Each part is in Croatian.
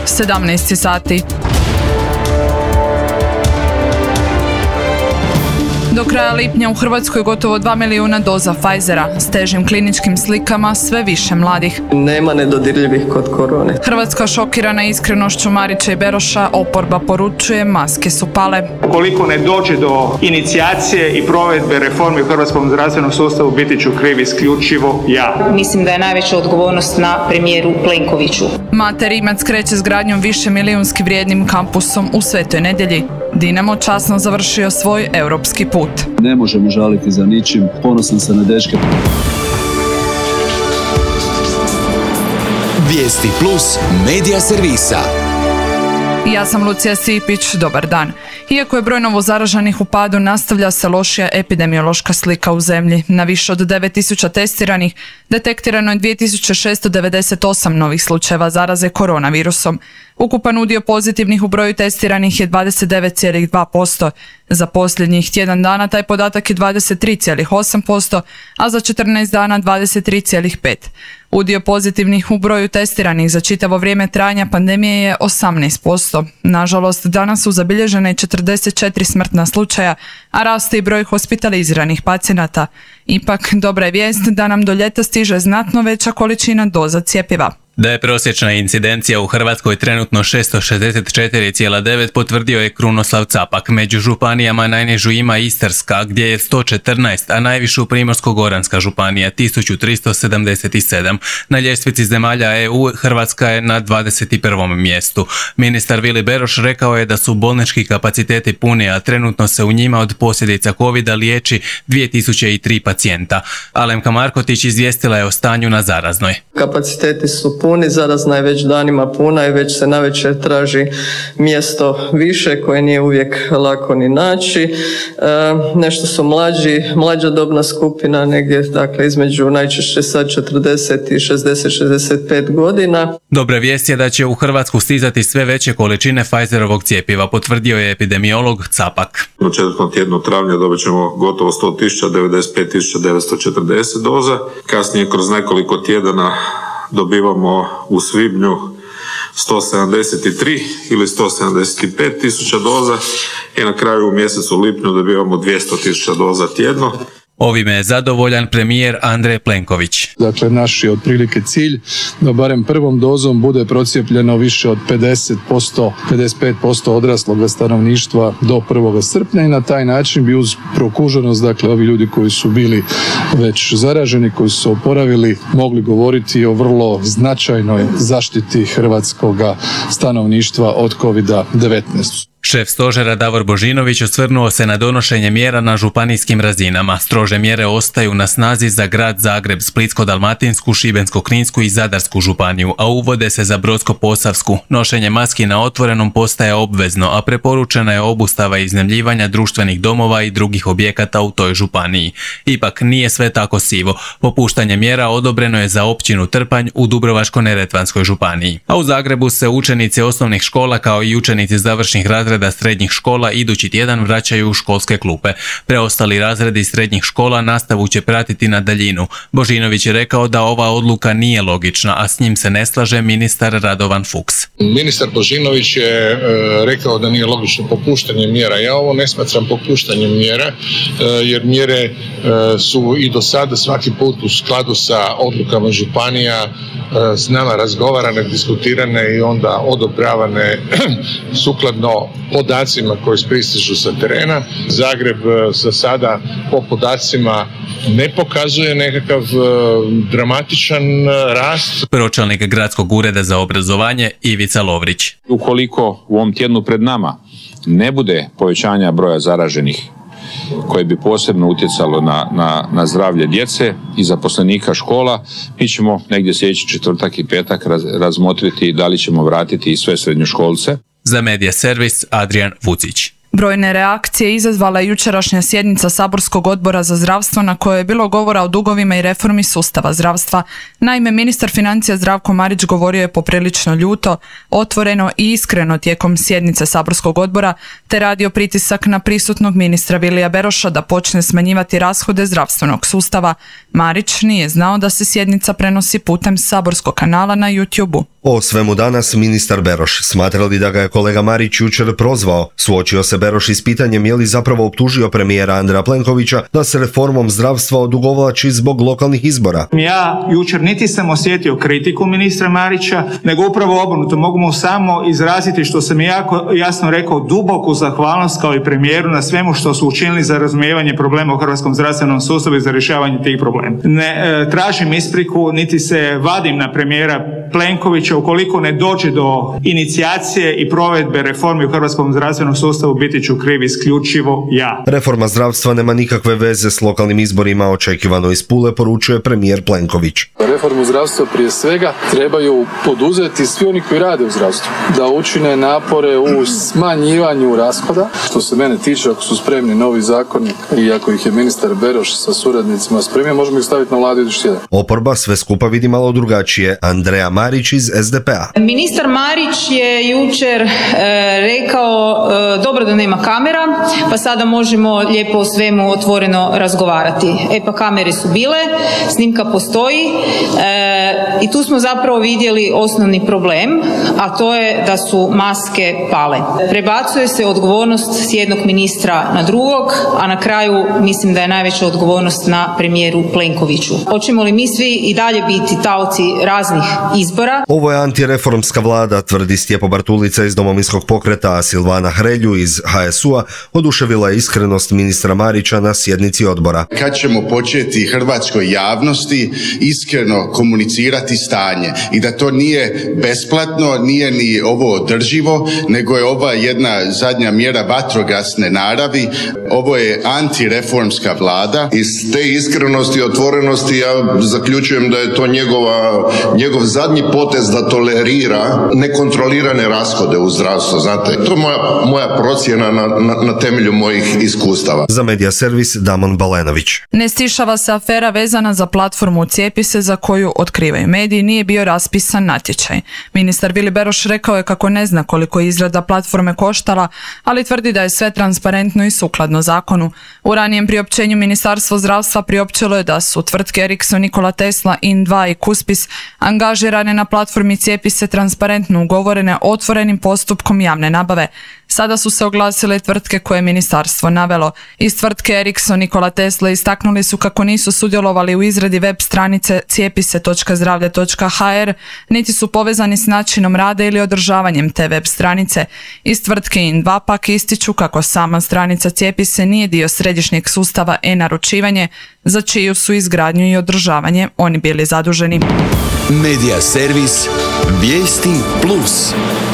17 sati. Do kraja lipnja u Hrvatskoj gotovo 2 milijuna doza Pfizera s težim kliničkim slikama, sve više mladih. Nema nedodirljivih kod korone. Hrvatska šokirana iskrenošću Marića i Beroša, oporba poručuje maske su pale. Ukoliko ne dođe do inicijacije i provedbe reforme u hrvatskom zdravstvenom sustavu, biti ću kriv isključivo ja. Mislim da je najveća odgovornost na premijeru Plenkoviću. Mate Rimac kreće s gradnjom višemilijunski vrijednim kampusom u Svetoj Nedjelji. Dinamo časno završio svoj europski put. Ne možemo žaliti za ničim, ponosan sam na dečke. Vijesti plus medija servisa. Ja sam Lucija Sipić, dobar dan. Iako je broj novozaraženih u padu, nastavlja se lošija epidemiološka slika u zemlji. Na više od 9000 testiranih detektirano je 2698 novih slučajeva zaraze koronavirusom. Ukupan udio pozitivnih u broju testiranih je 29,2%. Za posljednjih tjedan dana taj podatak je 23,8%, a za 14 dana 23,5%. Udio pozitivnih u broju testiranih za čitavo vrijeme trajanja pandemije je 18%. Nažalost, danas su zabilježene 44 smrtna slučaja, a raste i broj hospitaliziranih pacijenata. Ipak, dobra je vijest da nam do ljeta stiže znatno veća količina doza cjepiva. Da je prosječna incidencija u Hrvatskoj trenutno 664,9 potvrdio je Krunoslav Capak. Među županijama najnižu ima Istarska gdje je 114, a najvišu Primorsko-goranska županija 1377. Na ljestvici zemalja EU Hrvatska je na 21. mjestu. Ministar Vili Beroš rekao je da su bolnički kapaciteti puni, a trenutno se u njima od posljedica covida liječi 2003 pacijenta. Alemka Markotić izvijestila je o stanju na zaraznoj. Kapaciteti su puni, zarazna je već danima puna i već se navečer traži mjesto više koje nije uvijek lako ni naći. Nešto su mlađa dobna skupina, negdje dakle između najčešće sad 40 i 60-65 godina. Dobra vijest je da će u Hrvatsku stizati sve veće količine Pfizerovog cjepiva, potvrdio je epidemiolog Capak. U 4. tjednu travnja dobit ćemo gotovo 100.000, 95.940 doza. Kasnije kroz nekoliko tjedana dobivamo u svibnju 173 ili 175 tisuća doza i na kraju u mjesecu lipnju dobivamo 200 tisuća doza tjedno. Ovime je zadovoljan premijer Andrej Plenković. Dakle, naš je otprilike cilj da barem prvom dozom bude procijepljeno više od 50%, 55% odrasloga stanovništva do 1. srpnja i na taj način bi uz prokuženost, dakle ovi ljudi koji su bili već zaraženi, koji su se oporavili, mogli govoriti o vrlo značajnoj zaštiti hrvatskog stanovništva od COVID-19. Šef stožera Davor Božinović osvrnuo se na donošenje mjera na županijskim razinama. Strože mjere ostaju na snazi za grad Zagreb, Splitsko-dalmatinsku, Šibensko-kninsku i Zadarsku županiju, a uvode se za Brodsko-posavsku. Nošenje maski na otvorenom postaje obvezno, a preporučena je obustava iznajmljivanja društvenih domova i drugih objekata u toj županiji. Ipak nije sve tako sivo. Popuštanje mjera odobreno je za općinu Trpanj u Dubrovačko-neretvanskoj županiji. A u Zagrebu se učenici osnovnih škola kao i učenici završnih razreda srednjih škola idući tjedan vraćaju u školske klupe. Preostali razredi srednjih škola nastavu će pratiti na daljinu. Božinović je rekao da ova odluka nije logična, a s njim se ne slaže ministar Radovan Fuchs. Ministar Božinović je rekao da nije logično popuštanje mjera. Ja ovo ne smatram popuštanjem mjera, jer mjere su i do sada svaki put u skladu sa odlukama županija s nama razgovarane, diskutirane i onda odobravane sukladno podacima koji pristižu sa terena. Zagreb za sada po podacima ne pokazuje nekakav dramatičan rast. Pročelnik Gradskog ureda za obrazovanje Ivica Lovrić. Ukoliko u ovom tjednu pred nama ne bude povećanja broja zaraženih koje bi posebno utjecalo na zdravlje djece i zaposlenika škola, mi ćemo negdje sljedeći četvrtak i petak razmotriti da li ćemo vratiti i sve srednjoškolce. Za Medija servis Adrian Vucić. Brojne reakcije izazvala je jučerašnja sjednica saborskog odbora za zdravstvo na kojoj je bilo govora o dugovima i reformi sustava zdravstva. Naime, ministar financija Zdravko Marić govorio je poprilično ljuto, otvoreno i iskreno tijekom sjednice saborskog odbora, te radio pritisak na prisutnog ministra Vilija Beroša da počne smanjivati rashode zdravstvenog sustava. Marić nije znao da se sjednica prenosi putem saborskog kanala na YouTube-u. O svemu danas ministar Beroš. Smatra li da ga je kolega Marić jučer prozvao? Suočio se Beroš s pitanjem je li zapravo optužio premijera Andreja Plenkovića da se reformom zdravstva odugovlači zbog lokalnih izbora. Ja jučer niti sam osjetio kritiku ministra Marića, nego upravo obrnuto. Mogu mu samo izraziti, što sam jako jasno rekao, duboku zahvalnost kao i premijeru na svemu što su učinili za razumijevanje problema u hrvatskom zdravstvenom sustavu i za rješavanje tih problema. Ne tražim ispriku, niti se vadim na premijera Plenkovića. Ukoliko ne dođe do inicijacije i provedbe reformi u hrvatskom zdravstvenom sustavu, biti ću kriv isključivo ja. Reforma zdravstva nema nikakve veze s lokalnim izborima, očekivano iz Pule, poručuje premijer Plenković. Reformu zdravstva prije svega trebaju poduzeti svi oni koji rade u zdravstvu, da učine napore u smanjivanju rashoda. Što se mene tiče, ako su spremni novi zakoni i ako ih je ministar Beroš sa suradnicima spremio, možemo ih staviti na vladu idući tjedan. Oporba sve skupa vidi malo drugačije. Andreja Marić iz SDP-a. Ministar Marić je jučer rekao dobro da nema kamera, pa sada možemo lijepo o svemu otvoreno razgovarati. Pa kamere su bile, snimka postoji i tu smo zapravo vidjeli osnovni problem, a to je da su maske pale. Prebacuje se odgovornost s jednog ministra na drugog, a na kraju mislim da je najveća odgovornost na premijeru Plenkoviću. Hoćemo li mi svi i dalje biti taoci raznih izbora? Ovo je antireformska vlada, tvrdi Stjepo Bartulica iz Domovinskog pokreta, a Silvana Hrelju iz HSU-a oduševila je iskrenost ministra Marića na sjednici odbora. Kad ćemo početi hrvatskoj javnosti iskreno komunicirati stanje i da to nije besplatno, nije ni ovo održivo, nego je ova jedna zadnja mjera vatrogasne naravi. Ovo je antireformska vlada. Iz te iskrenosti i otvorenosti ja zaključujem da je to njegov zadnji potez da tolerira nekontrolirane rashode u zdravstvu. Znate, to je moja procjena na temelju mojih iskustava. Za Medija servis Damon Balenović. Ne stišava se afera vezana za platformu Cijepi se za koju otkrivaju mediji, nije bio raspisan natječaj. Ministar Vili Beroš rekao je kako ne zna koliko je izrada platforme koštala, ali tvrdi da je sve transparentno i sukladno zakonu. U ranijem priopćenju Ministarstvo zdravstva priopćilo je da su tvrtke Ericsson, Nikola Tesla, In2 i Cuspis angažirane na platformi Cijepi se transparentno ugovorene otvorenim postupkom javne nabave. Sada su se oglasile tvrtke koje je ministarstvo navelo. Iz tvrtke Ericsson, Nikola Tesla istaknuli su kako nisu sudjelovali u izradi web stranice cijepise.zdravlje.hr, niti su povezani s načinom rada ili održavanjem te web stranice. Iz tvrtke In2 pak ističu kako sama stranica Cijepise nije dio središnjeg sustava e-naručivanje, za čiju su izgradnju i održavanje oni bili zaduženi. Medija servis Vijesti Plus.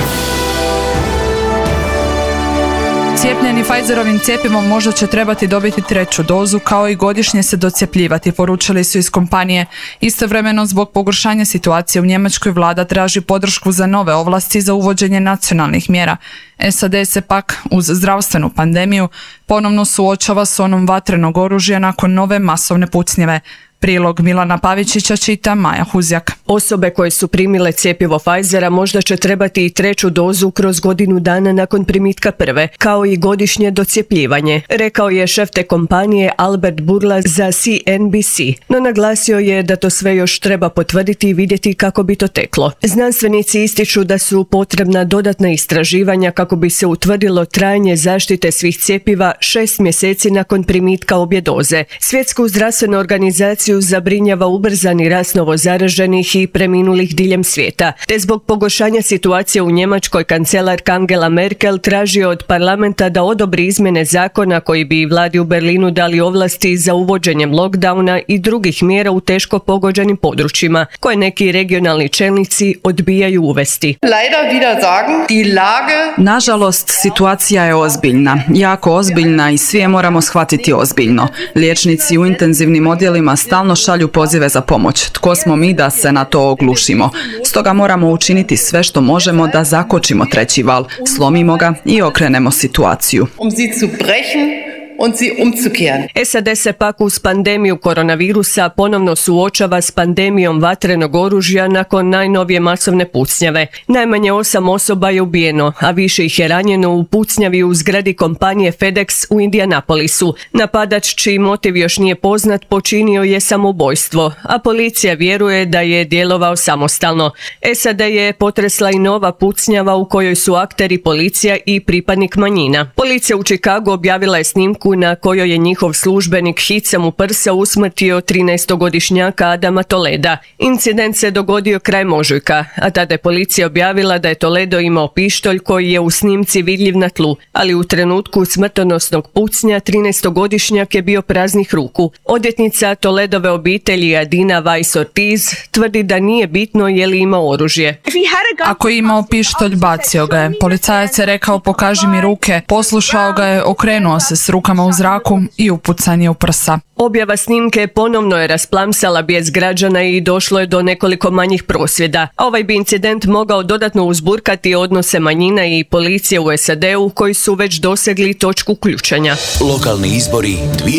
Cijepljeni Pfizerovim cjepivom možda će trebati dobiti 3. dozu, kao i godišnje se docjepljivati, poručili su iz kompanije. Istovremeno, zbog pogoršanja situacije u Njemačkoj, vlada traži podršku za nove ovlasti za uvođenje nacionalnih mjera. SAD se pak, uz zdravstvenu pandemiju, ponovno suočava s onom vatrenog oružja nakon nove masovne pucnjeve. Prilog Milana Pavičića čita Maja Huzjak. Osobe koje su primile cjepivo Pfizera možda će trebati i 3. dozu kroz godinu dana nakon primitka prve, kao i godišnje docjepljivanje, rekao je šef te kompanije Albert Bourla za CNBC. No naglasio je da to sve još treba potvrditi i vidjeti kako bi to teklo. Znanstvenici ističu da su potrebna dodatna istraživanja kako bi se utvrdilo trajanje zaštite svih cjepiva 6 mjeseci nakon primitka obje doze. Svjetsku zdravstvenu organizaciju zabrinjava ubrzani rast novozaraženih i preminulih diljem svijeta, te zbog pogoršanja situacije u Njemačkoj kancelarka Angela Merkel traži od parlamenta da odobri izmjene zakona koji bi vladi u Berlinu dali ovlasti za uvođenjem lockdowna i drugih mjera u teško pogođenim područjima, koje neki regionalni čelnici odbijaju uvesti. Nažalost, situacija je ozbiljna, jako ozbiljna i svi je moramo shvatiti ozbiljno. Liječnici u intenzivnim odjelima stalno šalju pozive za pomoć. Tko smo mi da se na to oglušimo? Stoga moramo učiniti sve što možemo da zakočimo treći val, slomimo ga i okrenemo situaciju. SAD se pak uz pandemiju koronavirusa ponovno suočava s pandemijom vatrenog oružja nakon najnovije masovne pucnjave. Najmanje 8 osoba je ubijeno, a više ih je ranjeno u pucnjavi u zgradi kompanije FedEx u Indianapolisu. Napadač, čiji motiv još nije poznat, počinio je samoubojstvo, a policija vjeruje da je djelovao samostalno. SAD je potresla i nova pucnjava u kojoj su akteri policija i pripadnik manjina. Policija u Chicagu objavila je snimku na kojoj je njihov službenik hicam u prsa usmrtio 13-godišnjaka Adama Toleda. Incident se dogodio krajem ožujka, a tada je policija objavila da je Toledo imao pištolj koji je u snimci vidljiv na tlu, ali u trenutku smrtonosnog pucnja 13-godišnjak je bio praznih ruku. Odvjetnica Toledove obitelji Adina Weiss Ortiz tvrdi da nije bitno je li imao oružje. Ako je imao pištolj, bacio ga je. Policajac je rekao pokaži mi ruke, poslušao ga je, okrenuo se s rukama u zraku i upucan je u prsa. Objava snimke ponovno je rasplamsala bijes građana i došlo je do nekoliko manjih prosvjeda. A ovaj bi incident mogao dodatno uzburkati odnose manjina i policije u SAD-u koji su već dosegli točku ključanja. Lokalni izbori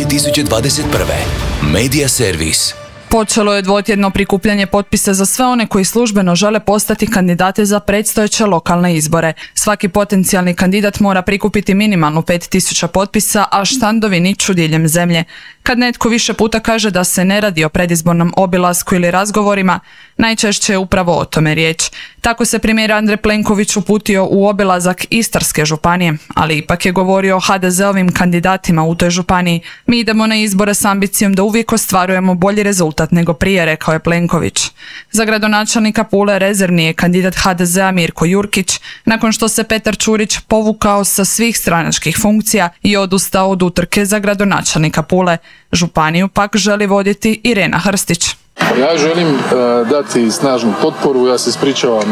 2021. Medija servis. Počelo je dvotjedno prikupljanje potpisa za sve one koji službeno žele postati kandidate za predstojeće lokalne izbore. Svaki potencijalni kandidat mora prikupiti minimalno 5000 potpisa, a štandovi niču diljem zemlje. Kad netko više puta kaže da se ne radi o predizbornom obilasku ili razgovorima, najčešće je upravo o tome riječ. Tako se premijer Andrej Plenković uputio u obilazak Istarske županije, ali ipak je govorio o HDZ-ovim kandidatima u toj županiji. Mi idemo na izbore s ambicijom da uvijek ostvarujemo bolji rezultat nego prije, rekao je Plenković. Za gradonačelnika Pule rezervni je kandidat HDZ-a Mirko Jurkić, nakon što se Petar Čurić povukao sa svih stranačkih funkcija i odustao od utrke za gradonačelnika Pule. Županiju pak želi voditi Irena Hrstić. Ja želim dati snažnu potporu, ja se ispričavam,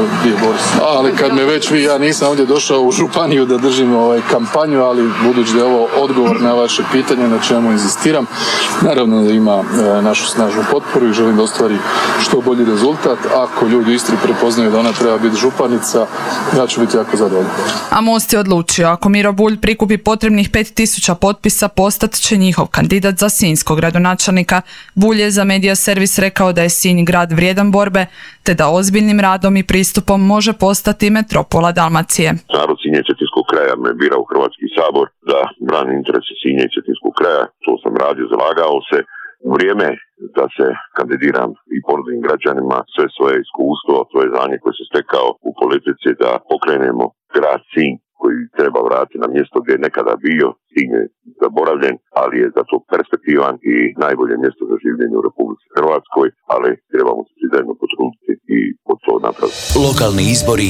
ali kad me već vi, ja nisam ovdje došao u županiju da držim kampanju, ali budući da je ovo odgovor na vaše pitanje na čemu inzistiram, naravno da ima našu snažnu potporu i želim da ostvari što bolji rezultat. Ako ljudi u Istri prepoznaju da ona treba biti županica, ja ću biti jako zadovoljan. A Most je odlučio, ako Miro Bulj prikupi potrebnih 5000 potpisa, postat će njihov kandidat za sinjskog gradonačelnika. Bulj je za Medija servis rekao da je Sinj grad vrijedan borbe, te da ozbiljnim radom i pristupom može postati metropola Dalmacije. Narod Sinja i Cetinskog kraja me bira u Hrvatski sabor da brani interese Sinja i Cetinskog kraja. To sam radio, zalagao se. Vrijeme da se kandidiram i ponudim građanima sve svoje iskustvo, svoje znanje koje se stekao u politici, da pokrenemo grad Sinj koji treba vratiti na mjesto gdje je nekada bio. Sinj je zaboravljen, ali je zato perspektivan i najbolje mjesto za življenje u Republici Hrvatskoj, ali trebamo se svi zajedno potruditi i od to napraviti. Lokalni izbori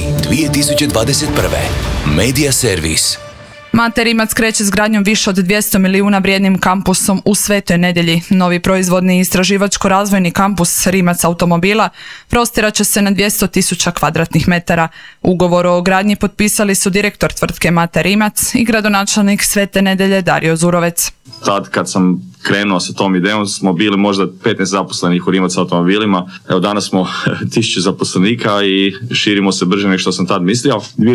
2021. Medija servis. Mate Rimac kreće s gradnjom više od 200 milijuna vrijednim kampusom u Svetoj Nedjelji. Novi proizvodni istraživačko-razvojni kampus Rimac automobila prostirat će se na 200.000 kvadratnih metara. Ugovor o gradnji potpisali su direktor tvrtke Mate Rimac i gradonačelnik Svete Nedjelje Dario Zurovec. Tad kad sam krenuo sa tom idejom smo bili možda 15 zaposlenih u Rimac automobilima. Evo danas smo 1000 zaposlenika i širimo se brže nego što sam tad mislio.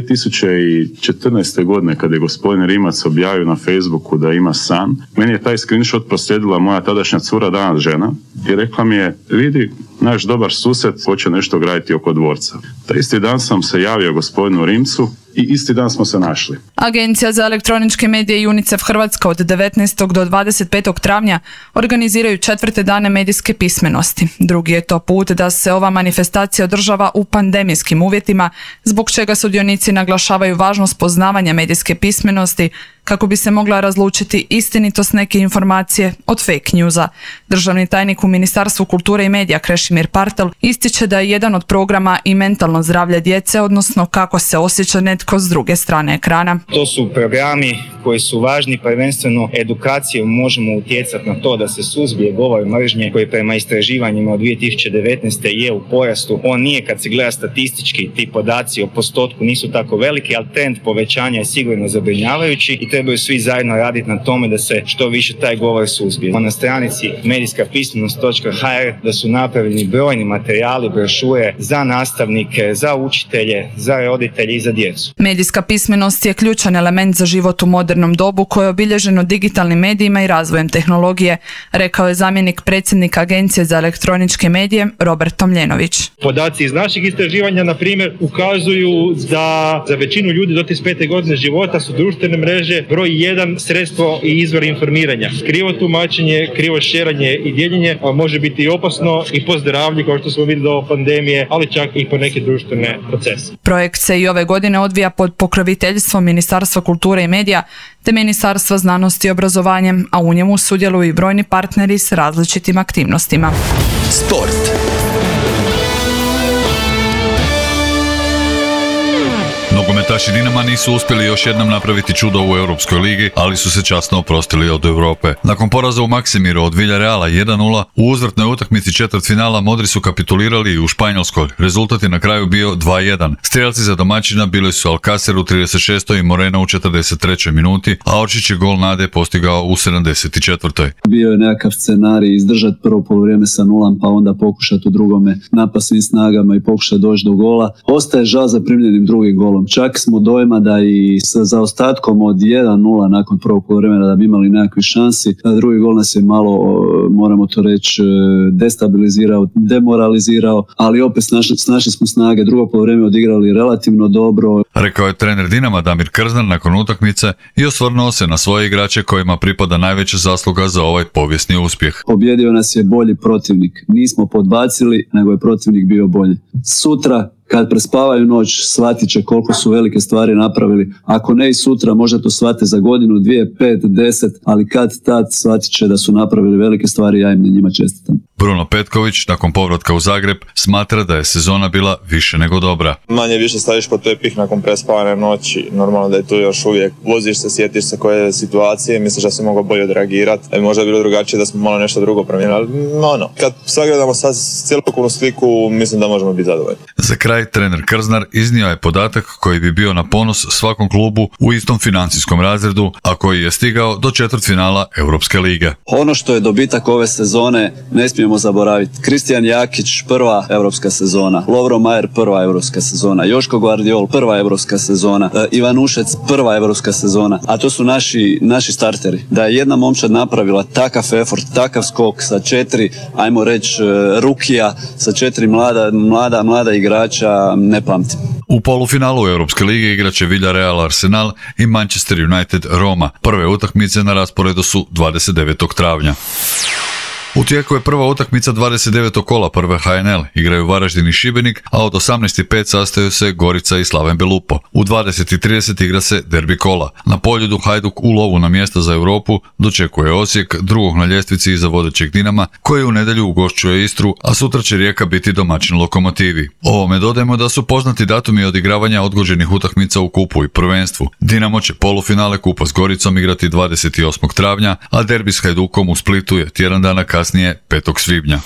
2014. godine kada je gospodin Rimac objavio na Facebooku da ima san, meni je taj screenshot proslijedila moja tadašnja cura, danas žena, i rekla mi je, vidi, naš dobar susjed hoće nešto graditi oko dvorca. Taj isti dan sam se javio gospodinu Rimcu i isti dan smo se našli. Agencija za elektroničke medije i UNICEF Hrvatska od 19. do 25. travnja organiziraju 4. dane medijske pismenosti. Drugi je to put da se ova manifestacija održava u pandemijskim uvjetima, zbog čega sudionici naglašavaju važnost poznavanja medijske pismenosti kako bi se mogla razlučiti istinitost neke informacije od fake newsa. Državni tajnik u Ministarstvu kulture i medija Krešimir Partel ističe da je jedan od programa i mentalno zdravlje djece, odnosno kako se osjeća netko s druge strane ekrana. To su programi koji su važni, prvenstveno edukacijom možemo utjecati na to da se suzbije govor mržnje koji prema istraživanjima od 2019. je u porastu. On nije, kad se gleda statistički, ti podaci o postotku nisu tako veliki, ali trend povećanja je sigurno zabrinjavajući i trebaju svi zajedno raditi na tome da se što više taj govor suzbije. Na stranici medijskapismenost.hr da su napravljeni brojni materijali, brošure za nastavnike, za učitelje, za roditelje i za djecu. Medijska pismenost je ključan element za život u modernom dobu koje je obilježeno digitalnim medijima i razvojem tehnologije, rekao je zamjenik predsjednika Agencije za elektroničke medije Robert Tomljenović. Podaci iz naših istraživanja, na primjer, ukazuju da za većinu ljudi do 35. godine života su društvene mreže broj 1 sredstvo i izvor informiranja. Krivo tumačenje, krivo šeranje i dijeljenje može biti i opasno i po zdravlje, kao što smo vidjeli do pandemije, ali čak i po neke društvene procese. Projekt se i ove godine odvija pod pokroviteljstvom Ministarstva kulture i medija te Ministarstva znanosti i obrazovanja, a u njemu sudjeluju i brojni partneri s različitim aktivnostima. Sport. Nogometaši Dinama nisu uspjeli još jednom napraviti čudo u Europskoj ligi, ali su se časno oprostili od Europe. Nakon poraza u Maksimiru od Villareala 1:0, u uzvratnoj utakmici četvrtfinala Modri su kapitulirali i u Španjolskoj. Rezultat je na kraju bio 2:1. Strijelci za domaćina bili su Alcacer u 36. i Moreno u 43. minuti, a Oršić je gol nade postigao u 74. Bio je nekakav scenarij izdržati prvo poluvrijeme sa 0, pa onda pokušati u drugome napasnim snagama i pokušati doći do gola. Ostaje žal za primljenim drugim golom. Čak smo dojma da i sa zaostatkom od 1:0 nakon prvog poluvremena da bi imali nekakvi šansi. Drugi gol nas je malo, moramo to reći, destabilizirao, demoralizirao, ali opet snašli smo snage. Drugo poluvreme odigrali relativno dobro. Rekao je trener Dinama Damir Krznar nakon utakmice i osvrnuo se na svoje igrače kojima pripada najveća zasluga za ovaj povijesni uspjeh. Pobjedio nas je bolji protivnik. Nismo podbacili, nego je protivnik bio bolji. Sutra kad prespavaju noć, shvatit će koliko su velike stvari napravili. Ako ne i sutra, možda to shvate za godinu, 2, 5, 10, ali kad tad shvatit će da su napravili velike stvari, ja im na njima čestitam. Bruno Petković, nakon povratka u Zagreb, smatra da je sezona bila više nego dobra. Manje više staviš pod tepih nakon prespavane noći, normalno da je tu još uvijek. Voziš se, sjetiš se koje situacije, misliš da si mogao bolje odreagirati. Možda je bilo drugačije da smo malo nešto drugo promijenili, ali kad sagledamo sad cjelokupnu sliku, mislim da možemo biti zadovoljni. Za kraj trener Krznar iznio je podatak koji bi bio na ponos svakom klubu u istom financijskom razredu, a koji je stigao do četvrtfinala Europske lige. Ono što je dobitak ove sezone ne smijemo zaboraviti. Kristijan Jakić, prva europska sezona. Lovro Majer, prva europska sezona. Joško Guardiol, prva europska sezona. Ivan Ušec, prva europska sezona. A to su naši starteri. Da je jedna momčad napravila takav effort, takav skok sa 4, ajmo reći, rukija, sa 4 mlada igrača, ne pamtim. U polufinalu Europske lige igraće Villarreal Arsenal i Manchester United Roma. Prve utakmice na rasporedu su 29. travnja. U tijeku je prva utakmica 29. kola prve HNL. Igraju Varaždin i Šibenik, a od 18:05 sastaju se Gorica i Slaven Belupo. U 20:30 igra se derbi kola. Na Poljudu Hajduk u lovu na mjesta za Europu dočekuje Osijek, drugog na ljestvici iza vodećeg Dinama, koji u nedjelju ugošćuje Istru, a sutra će Rijeka biti domaćin Lokomotivi. Ovome dodajemo da su poznati datumi odigravanja odgođenih utakmica u kupu i prvenstvu. Dinamo će polufinale kupa s Goricom igrati 28. travnja, a derbi s Hajdukom u Splitu je tjedan dana kasnije 5. svibnja.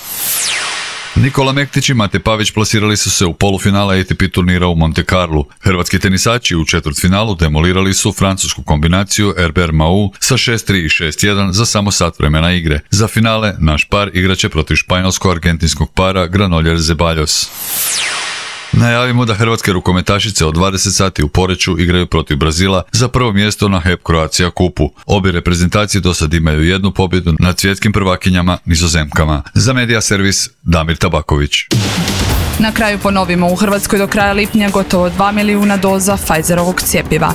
Nikola Mektić i Mate Pavić plasirali su se u polufinale ATP turnira u Monte Carlu. Hrvatski tenisači u četvrtfinalu demolirali su francusku kombinaciju Herbert Mahut sa 6-3 i 6-1 za samo sat vremena igre. Za finale naš par igraće protiv španjolsko-argentinskog para Granollers-Zeballos. Najavimo da hrvatske rukometašice od 20 sati u Poreču igraju protiv Brazila za prvo mjesto na HEP Croatia kupu. Obje reprezentacije do sad imaju jednu pobjedu nad svjetskim prvakinjama Nizozemkama. Za Medija servis Damir Tabaković. Na kraju ponovimo, u Hrvatskoj do kraja lipnja gotovo 2 milijuna doza Pfizerovog cjepiva.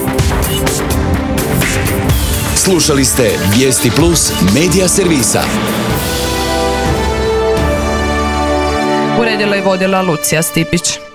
Slušali ste Vijesti Plus Medija servisa. Uredila i vodila Lucija Stipić.